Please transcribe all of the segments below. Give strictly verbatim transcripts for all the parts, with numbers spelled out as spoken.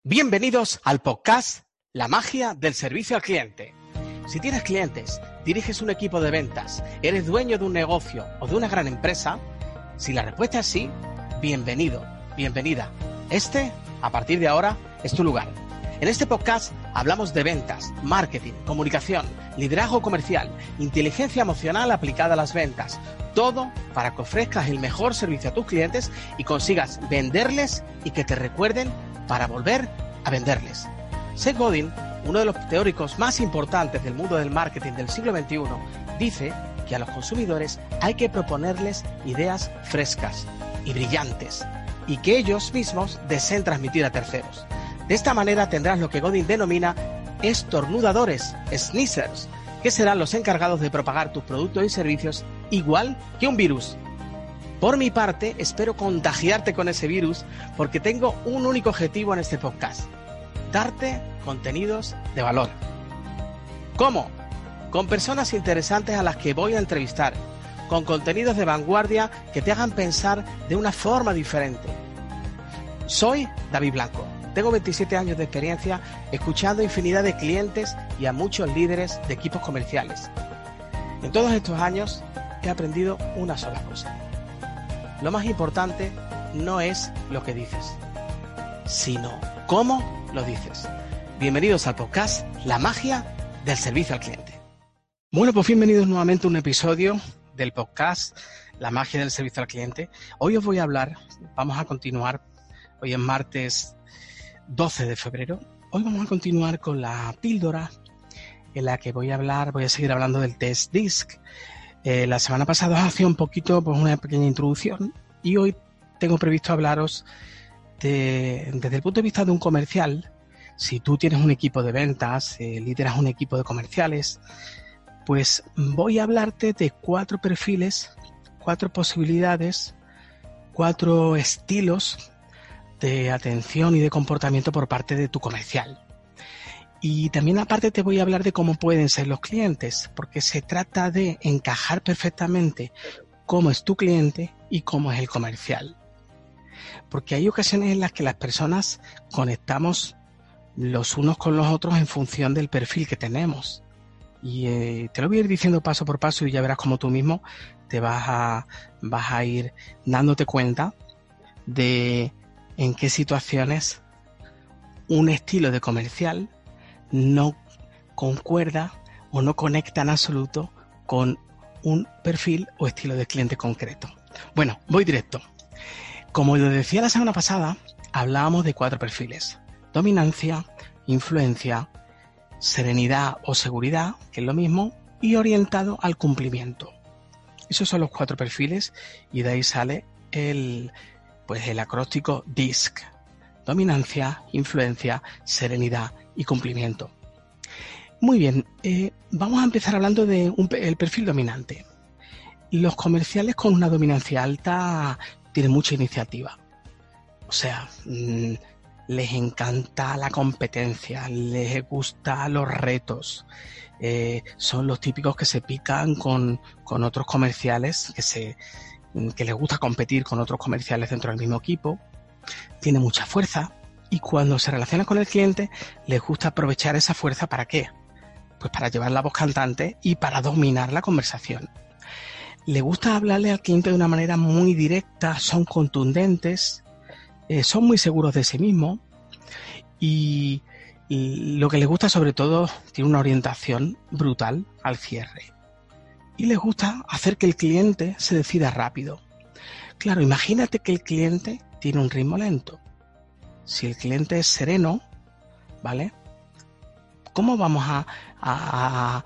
Bienvenidos al podcast La magia del servicio al cliente. Si tienes clientes, diriges un equipo de ventas, eres dueño de un negocio o de una gran empresa, si la respuesta es sí, bienvenido, bienvenida. Este, a partir de ahora, es tu lugar. En este podcast hablamos de ventas, marketing, comunicación, liderazgo comercial, inteligencia emocional aplicada a las ventas. Todo para que ofrezcas el mejor servicio a tus clientes y consigas venderles y que te recuerden para volver a venderles. Seth Godin, uno de los teóricos más importantes del mundo del marketing del siglo veintiuno, dice que a los consumidores hay que proponerles ideas frescas y brillantes y que ellos mismos deseen transmitir a terceros. De esta manera tendrás lo que Godin denomina estornudadores, sneezers, que serán los encargados de propagar tus productos y servicios igual que un virus. Por mi parte, espero contagiarte con ese virus porque tengo un único objetivo en este podcast: darte contenidos de valor. ¿Cómo? Con personas interesantes a las que voy a entrevistar, con contenidos de vanguardia que te hagan pensar de una forma diferente. Soy David Blanco, tengo veintisiete años de experiencia escuchando infinidad de clientes y a muchos líderes de equipos comerciales. En todos estos años he aprendido una sola cosa: lo más importante no es lo que dices, sino cómo lo dices. Bienvenidos al podcast La magia del servicio al cliente. Bueno, pues bienvenidos nuevamente a un episodio del podcast La magia del servicio al cliente. Hoy os voy a hablar, vamos a continuar, hoy es martes doce de febrero, hoy vamos a continuar con la píldora en la que voy a hablar, voy a seguir hablando del test DISC. Eh, la semana pasada os hacía un poquito, pues una pequeña introducción, y hoy tengo previsto hablaros de, desde el punto de vista de un comercial. Si tú tienes un equipo de ventas, eh, lideras un equipo de comerciales, pues voy a hablarte de cuatro perfiles, cuatro posibilidades, cuatro estilos de atención y de comportamiento por parte de tu comercial. Y también aparte te voy a hablar de cómo pueden ser los clientes, porque se trata de encajar perfectamente cómo es tu cliente y cómo es el comercial. Porque hay ocasiones en las que las personas conectamos los unos con los otros en función del perfil que tenemos. Y eh, te lo voy a ir diciendo paso por paso y ya verás cómo tú mismo te vas a, vas a ir dándote cuenta de en qué situaciones un estilo de comercial no concuerda o no conecta en absoluto con un perfil o estilo de cliente concreto. Bueno, voy directo. Como lo decía la semana pasada, hablábamos de cuatro perfiles: dominancia, influencia, serenidad o seguridad, que es lo mismo, y orientado al cumplimiento. Esos son los cuatro perfiles y de ahí sale el, pues el acróstico DISC: dominancia, influencia, serenidad y cumplimiento. Muy bien, eh, vamos a empezar hablando de un, el perfil dominante. Los comerciales con una dominancia alta tienen mucha iniciativa. O sea, mmm, les encanta la competencia, les gustan los retos. Eh, son los típicos que se pican con, con otros comerciales, que, se, que les gusta competir con otros comerciales dentro del mismo equipo. Tiene mucha fuerza. Y cuando se relaciona con el cliente, les gusta aprovechar esa fuerza. ¿Para qué? Pues para llevar la voz cantante y para dominar la conversación. Le gusta hablarle al cliente de una manera muy directa, son contundentes, eh, son muy seguros de sí mismos y, y lo que les gusta sobre todo, tiene una orientación brutal al cierre. Y les gusta hacer que el cliente se decida rápido. Claro, imagínate que el cliente tiene un ritmo lento. Si el cliente es sereno, ¿vale? ¿Cómo vamos a, a,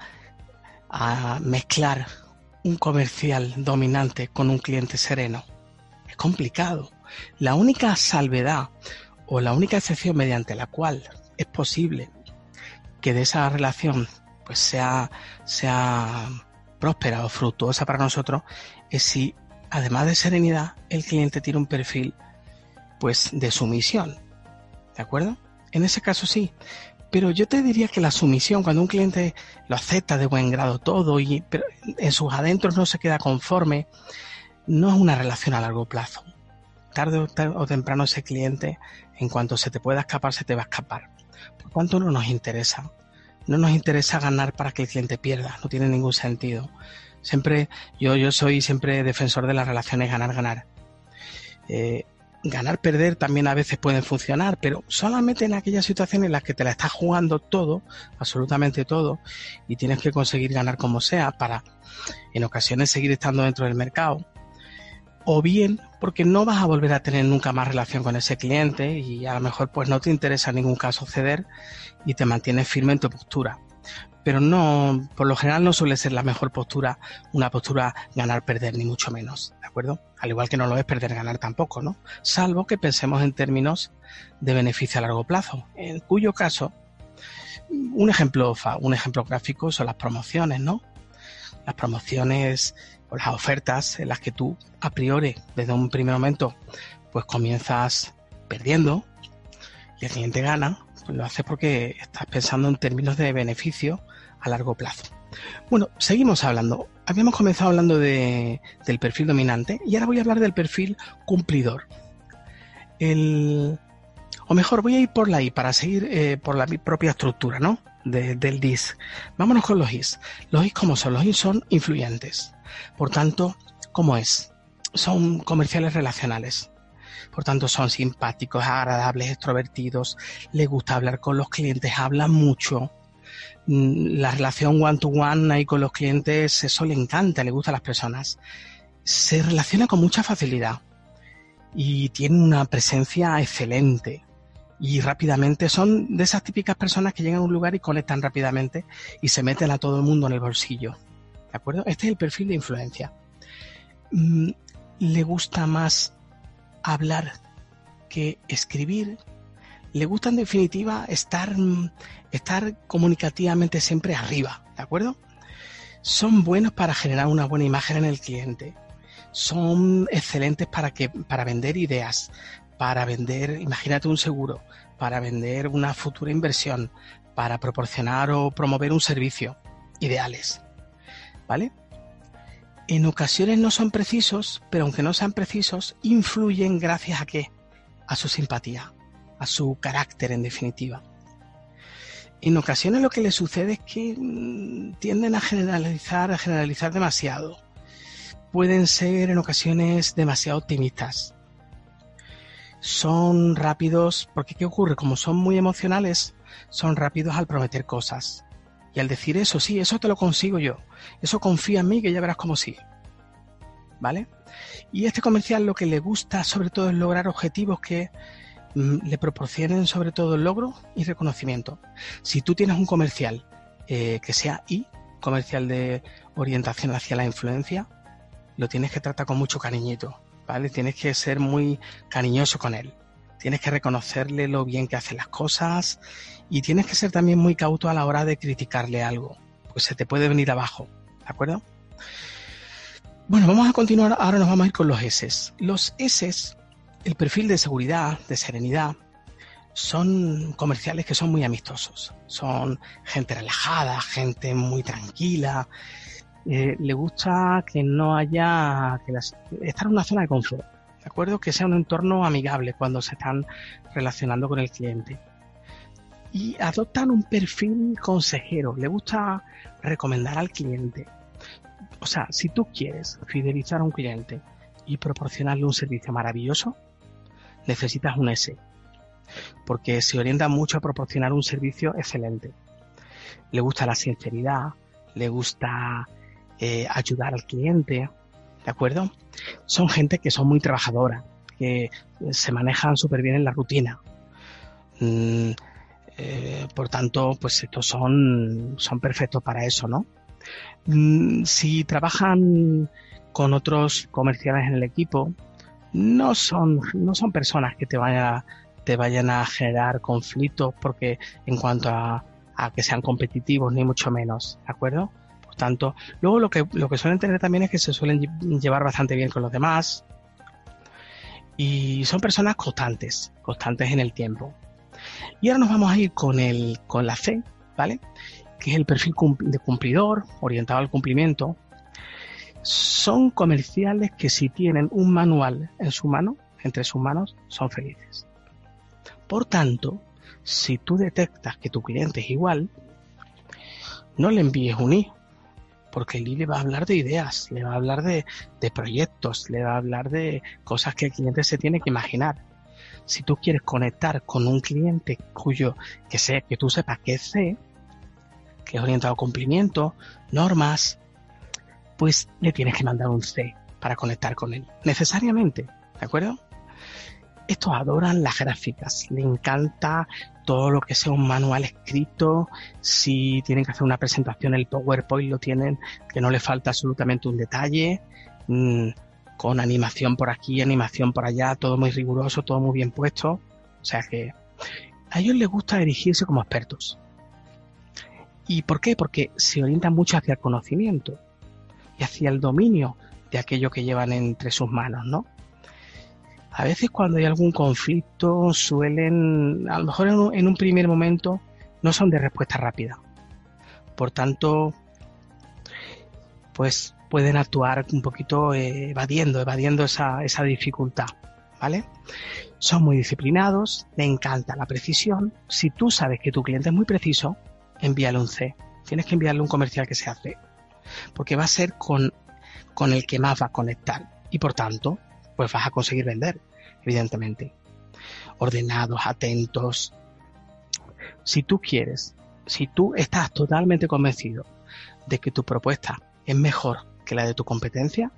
a mezclar un comercial dominante con un cliente sereno? Es complicado. La única salvedad o la única excepción mediante la cual es posible que de esa relación pues sea, sea próspera o fructuosa para nosotros es si, además de serenidad, el cliente tiene un perfil pues de sumisión. ¿De acuerdo? En ese caso sí. Pero yo te diría que la sumisión, cuando un cliente lo acepta de buen grado todo y pero en sus adentros no se queda conforme, no es una relación a largo plazo. tarde o, tarde o temprano ese cliente, en cuanto se te pueda escapar, se te va a escapar. Por cuanto no nos interesa. No nos interesa ganar para que el cliente pierda, no tiene ningún sentido. Siempre, yo, yo soy siempre defensor de las relaciones ganar-ganar. Eh, ganar-perder también a veces pueden funcionar, pero solamente en aquellas situaciones en las que te la estás jugando todo, absolutamente todo, y tienes que conseguir ganar como sea para, en ocasiones, seguir estando dentro del mercado. O bien porque no vas a volver a tener nunca más relación con ese cliente y a lo mejor pues no te interesa en ningún caso ceder y te mantienes firme en tu postura. Pero no, por lo general no suele ser la mejor postura, una postura ganar-perder, ni mucho menos, ¿de acuerdo? Al igual que no lo es perder-ganar tampoco, ¿no? Salvo que pensemos en términos de beneficio a largo plazo, en cuyo caso, un ejemplo, un ejemplo gráfico son las promociones, ¿no? Las promociones o las ofertas en las que tú, a priori, desde un primer momento, pues comienzas perdiendo y el cliente gana, pues lo hace porque estás pensando en términos de beneficio a largo plazo. Bueno, seguimos hablando. Habíamos comenzado hablando de, del perfil dominante y ahora voy a hablar del perfil cumplidor. El, o mejor, voy a ir por la I para seguir eh, por la propia estructura, ¿no? De, del D I S. Vámonos con los I S. Los I S, ¿cómo son? Los I S son influyentes. Por tanto, ¿cómo es? Son comerciales relacionales. Por tanto, son simpáticos, agradables, extrovertidos, les gusta hablar con los clientes, hablan mucho. La relación one-to-one ahí con los clientes, eso le encanta, le gusta a las personas. Se relaciona con mucha facilidad y tiene una presencia excelente. Y rápidamente son de esas típicas personas que llegan a un lugar y conectan rápidamente y se meten a todo el mundo en el bolsillo. ¿De acuerdo? Este es el perfil de influencia. Le gusta más hablar que escribir. Le gusta en definitiva estar, estar comunicativamente siempre arriba, ¿de acuerdo? Son buenos para generar una buena imagen en el cliente. Son excelentes para, que, para vender ideas, para vender, imagínate un seguro, para vender una futura inversión, para proporcionar o promover un servicio. Ideales, ¿vale? En ocasiones no son precisos, pero aunque no sean precisos, influyen gracias a ¿qué? A su simpatía, a su carácter en definitiva. En ocasiones lo que les sucede es que mmm, tienden a generalizar, a generalizar demasiado. Pueden ser en ocasiones demasiado optimistas. Son rápidos, porque ¿qué ocurre? Como son muy emocionales, son rápidos al prometer cosas. Y al decir eso, sí, eso te lo consigo yo. Eso confía en mí que ya verás cómo sí. ¿Vale? Y este comercial lo que le gusta sobre todo es lograr objetivos que mm, le proporcionen sobre todo el logro y reconocimiento. Si tú tienes un comercial eh, que sea I, comercial de orientación hacia la influencia, lo tienes que tratar con mucho cariñito, ¿vale? Tienes que ser muy cariñoso con él. Tienes que reconocerle lo bien que hace las cosas y tienes que ser también muy cauto a la hora de criticarle algo, pues se te puede venir abajo, ¿de acuerdo? Bueno, vamos a continuar, ahora nos vamos a ir con los S. Los S, el perfil de seguridad, de serenidad, son comerciales que son muy amistosos, son gente relajada, gente muy tranquila, eh, le gusta que no haya, que las, estar en una zona de confort. ¿De acuerdo? Que sea un entorno amigable cuando se están relacionando con el cliente. Y adoptan un perfil consejero. Le gusta recomendar al cliente. O sea, si tú quieres fidelizar a un cliente y proporcionarle un servicio maravilloso, necesitas un S. Porque se orienta mucho a proporcionar un servicio excelente. Le gusta la sinceridad, le gusta eh, ayudar al cliente. ¿De acuerdo? Son gente que son muy trabajadora, que se manejan súper bien en la rutina. Mm, eh, por tanto, pues estos son, son perfectos para eso, ¿no? Mm, si trabajan con otros comerciales en el equipo, no son, no son personas que te vayan, te vayan a generar conflictos porque en cuanto a, a que sean competitivos, ni mucho menos, ¿de acuerdo? Por tanto, luego lo que, lo que suelen tener también es que se suelen llevar bastante bien con los demás y son personas constantes, constantes en el tiempo. Y ahora nos vamos a ir con, el, con la C, ¿vale? Que es el perfil de cumplidor, orientado al cumplimiento. Son comerciales que si tienen un manual en su mano, entre sus manos son felices. Por tanto, si tú detectas que tu cliente es igual, no le envíes un I, porque el I le va a hablar de ideas, le va a hablar de, de proyectos, le va a hablar de cosas que el cliente se tiene que imaginar. Si tú quieres conectar con un cliente cuyo que sé, que tú sepas que es C, que es orientado a cumplimiento, normas, pues le tienes que mandar un C para conectar con él, necesariamente, ¿de acuerdo? Estos adoran las gráficas, le encanta todo lo que sea un manual escrito, si tienen que hacer una presentación, el PowerPoint lo tienen, que no le falta absolutamente un detalle, mmm, con animación por aquí, animación por allá, todo muy riguroso, todo muy bien puesto. O sea que a ellos les gusta erigirse como expertos. ¿Y por qué? Porque se orientan mucho hacia el conocimiento y hacia el dominio de aquello que llevan entre sus manos, ¿no? A veces cuando hay algún conflicto suelen, a lo mejor en un, en un primer momento, no son de respuesta rápida. Por tanto, pues pueden actuar un poquito eh, evadiendo, evadiendo esa, esa dificultad, ¿vale? Son muy disciplinados, le encanta la precisión. Si tú sabes que tu cliente es muy preciso, envíale un C. Tienes que enviarle un comercial que sea C, porque va a ser con, con el que más va a conectar y por tanto, pues vas a conseguir vender, evidentemente. Ordenados, atentos. Si tú quieres, si tú estás totalmente convencido de que tu propuesta es mejor que la de tu competencia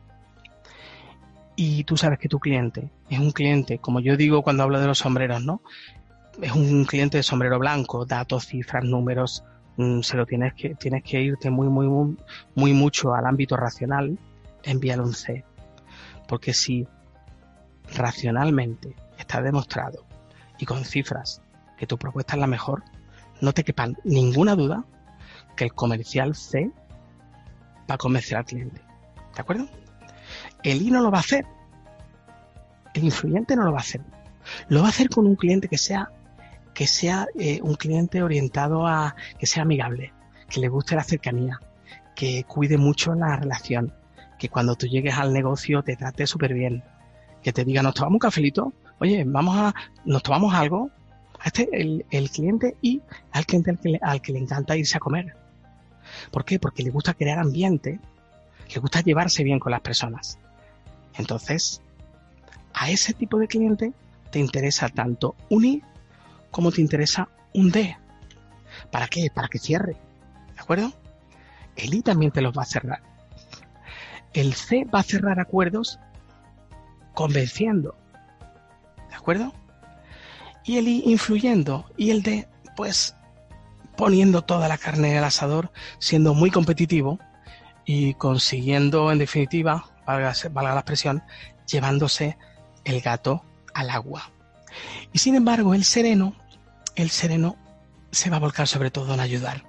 y tú sabes que tu cliente es un cliente, como yo digo cuando hablo de los sombreros, ¿no? Es un cliente de sombrero blanco, datos, cifras, números, mmm, se lo tienes que tienes que irte muy muy muy muy mucho al ámbito racional, envíale un C. Porque si racionalmente está demostrado y con cifras que tu propuesta es la mejor, no te quepa ninguna duda que el comercial C va a convencer al cliente, ¿de acuerdo? El I no lo va a hacer, el influyente no lo va a hacer, lo va a hacer con un cliente que sea que sea eh, un cliente orientado a que sea amigable, que le guste la cercanía, que cuide mucho la relación, que cuando tú llegues al negocio te trate súper bien, que te diga, nos tomamos un cafelito, oye, vamos a, nos tomamos algo. Este el, el cliente y al cliente al que, le, al que le encanta irse a comer. ¿Por qué? Porque le gusta crear ambiente, le gusta llevarse bien con las personas. Entonces, a ese tipo de cliente te interesa tanto un I como te interesa un D. ¿Para qué? Para que cierre, ¿de acuerdo? El I también te los va a cerrar. El C va a cerrar acuerdos convenciendo, ¿de acuerdo? Y el I influyendo y el D pues poniendo toda la carne en el asador, siendo muy competitivo y consiguiendo en definitiva, valga, valga la expresión, llevándose el gato al agua. Y sin embargo el sereno, el sereno se va a volcar sobre todo en ayudar,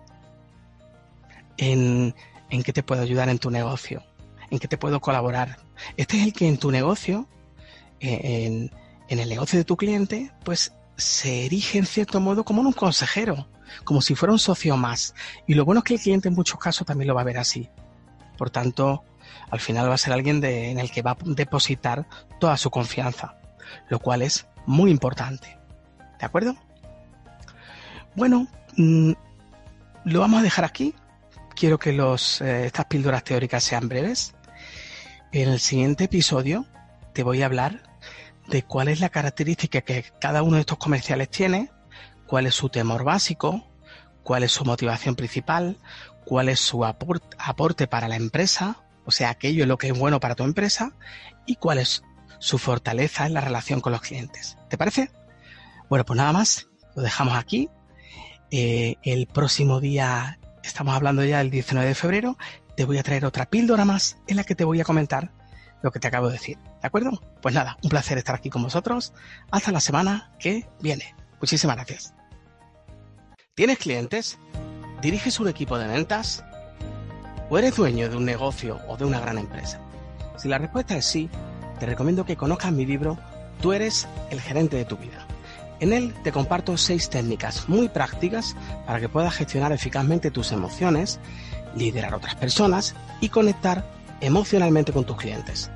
en, en qué te puedo ayudar en tu negocio, en qué te puedo colaborar. Este es el que en tu negocio, en, en el negocio de tu cliente, pues se erige en cierto modo como un consejero, como si fuera un socio más. Y lo bueno es que el cliente en muchos casos también lo va a ver así. Por tanto, al final va a ser alguien de, en el que va a depositar toda su confianza, lo cual es muy importante. ¿De acuerdo? Bueno, mmm, lo vamos a dejar aquí. Quiero que los, eh, estas píldoras teóricas sean breves. En el siguiente episodio te voy a hablar de cuál es la característica que cada uno de estos comerciales tiene, cuál es su temor básico, cuál es su motivación principal, cuál es su aporte, aporte para la empresa, o sea, aquello es lo que es bueno para tu empresa, y cuál es su fortaleza en la relación con los clientes. ¿Te parece? Bueno, pues nada más, lo dejamos aquí. Eh, el próximo día, estamos hablando ya del diecinueve de febrero, te voy a traer otra píldora más en la que te voy a comentar lo que te acabo de decir, ¿de acuerdo? Pues nada, un placer estar aquí con vosotros. Hasta la semana que viene. Muchísimas gracias. ¿Tienes clientes? ¿Diriges un equipo de ventas? ¿O eres dueño de un negocio o de una gran empresa? Si la respuesta es sí, te recomiendo que conozcas mi libro Tú eres el gerente de tu vida. En él te comparto seis técnicas muy prácticas para que puedas gestionar eficazmente tus emociones, liderar a otras personas y conectar emocionalmente con tus clientes.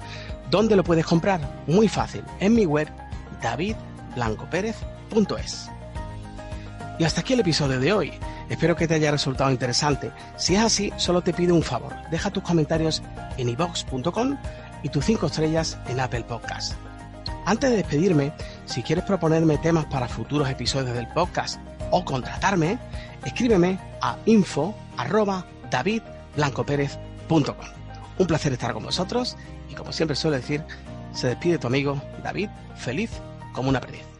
¿Dónde lo puedes comprar? Muy fácil, en mi web david blanco pérez punto es. Y hasta aquí el episodio de hoy. Espero que te haya resultado interesante. Si es así, solo te pido un favor. Deja tus comentarios en i vox punto com y tus cinco estrellas en Apple Podcast. Antes de despedirme, si quieres proponerme temas para futuros episodios del podcast o contratarme, escríbeme a info arroba david blanco pérez punto com. Un placer estar con vosotros y, como siempre suelo decir, se despide tu amigo David, feliz como una perdiz.